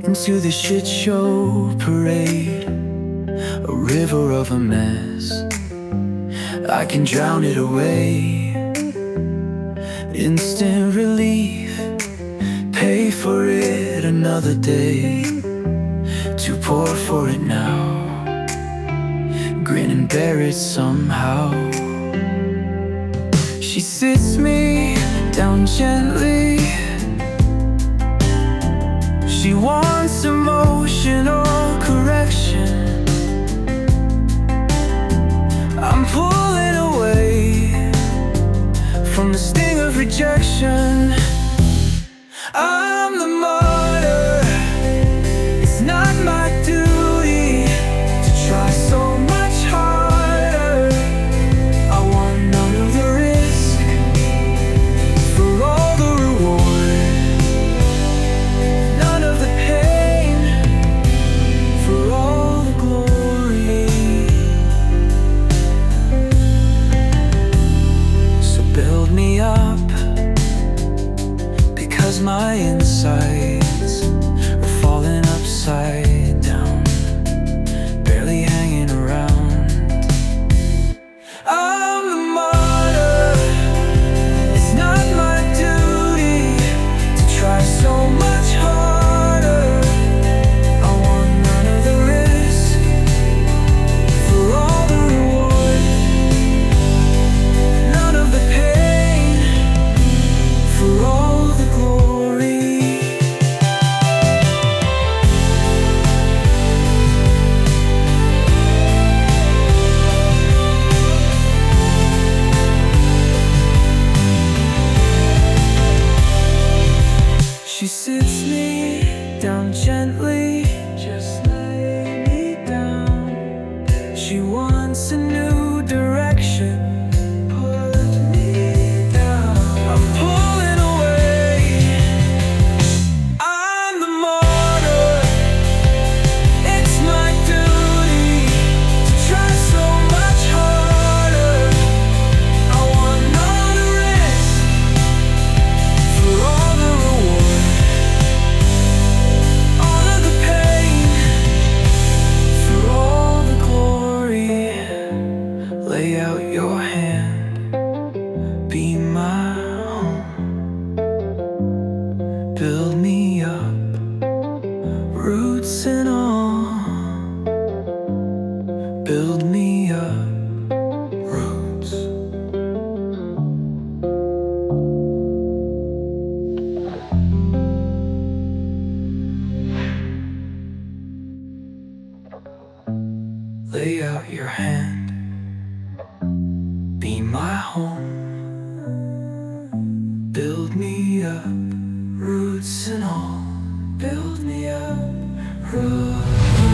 into the shit show parade, a river of a mess. I can drown it away. Instant relief, pay for it another day. Too poor for it now, grin and bear it somehow. She sits me down gently. She wants emotional correction. I'm pulling away from the sting of rejection. I'm the martyr. It's not my duty to try so much harder. I want none of the risk for all the reward, none of the pain for all the glory. So build me up, because my insides are falling upside down, barely hanging around. I'm the martyr. It's not my duty to try so much harder. I want none of the risk for all the reward, none of the pain for all the glory. She sits me down gently, just lay me down. She wants a new direction, put me down. I'm pulling away. I'm the martyr. It's my duty to try so much harder. I want none of the risk for all the reward, all of the pain for all the glory. Lay out your hand, be my home. Build me up, roots and all. Build me up, roots. Lay out your hand, be my home. Build me up, roots and all. Build me up, roots.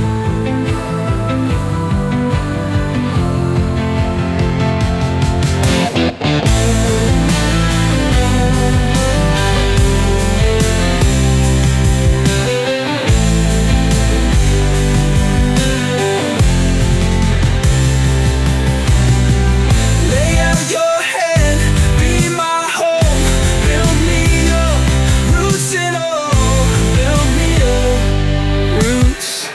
Lay out your hand, be my home. Build me up, roots and all. Build me up, roots.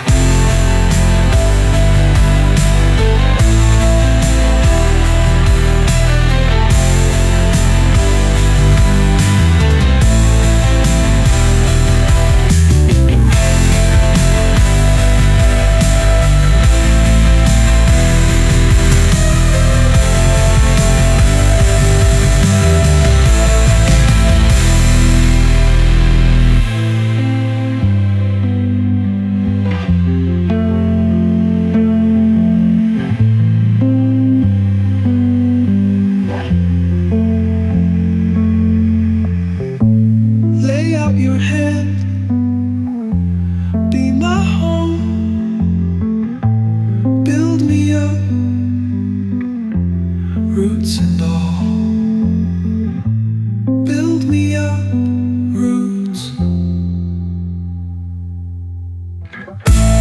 Lay out your hand, be my home. Build me up, roots and all. Build me up, roots.